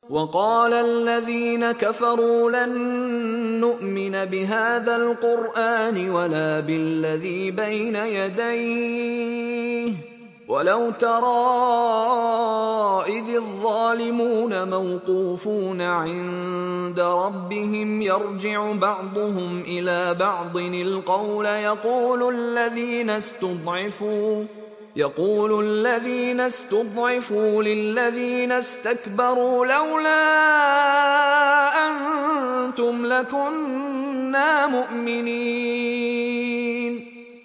وقال الذين كفروا لن نؤمن بهذا القرآن ولا بالذي بين يديه ولو ترى إذ الظالمون موقوفون عند ربهم يرجع بعضهم إلى بعض القول يقول الذين استضعفوا للذين استكبروا لولا أنتم لكنا مؤمنين